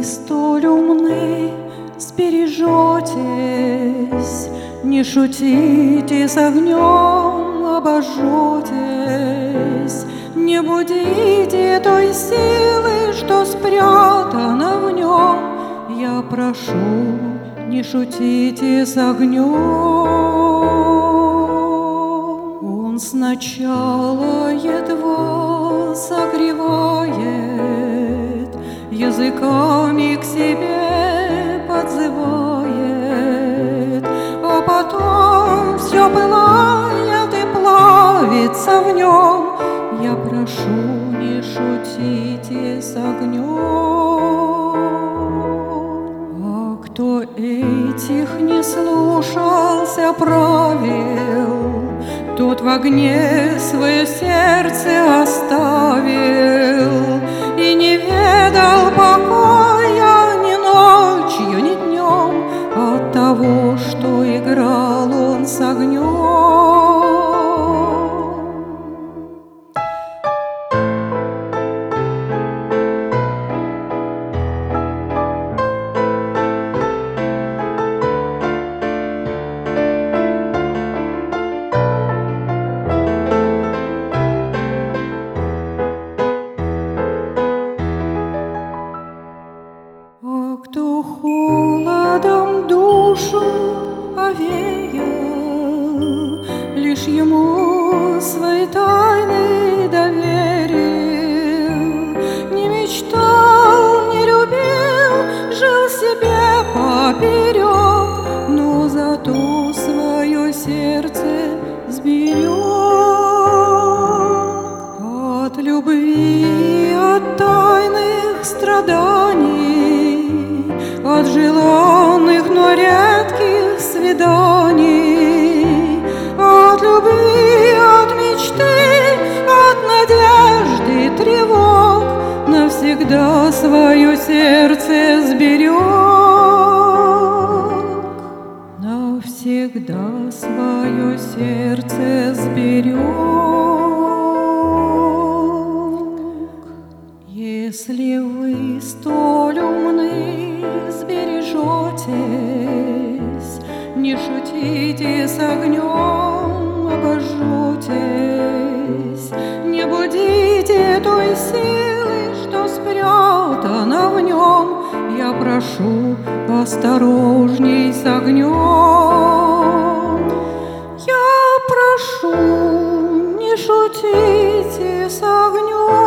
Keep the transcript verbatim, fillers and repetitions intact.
столь умны, сбережетесь, не шутите с огнем, обожжетесь, не будите той силы, что спрятана в нем. Я прошу, не шутите с огнем. Он сначала едва согревает, языками к себе подзывает, а потом все пылает и плавится в нем. Я прошу, не шутите с огнем. А кто этих не слушался правил, тот в огне свое сердце оставил и не ведал покоя ни ночью, ни днем от того, что играл он с огнем. Кто холодом душу овеял, лишь ему свои тайны доверил, не мечтал, не любил, жил себе поперек, но зато свое сердце сберег. От любви, от тайных страданий, от желанных, но редких свиданий, от любви, от мечты, от надежды, тревог, навсегда свое сердце сберег, навсегда свое сердце сберег. Если вы столь умны, сбережетесь, не шутите с огнем, обожжетесь, не будите той силы, что спрятана в нем. Я прошу, осторожней с огнем. Я прошу, не шутите с огнем.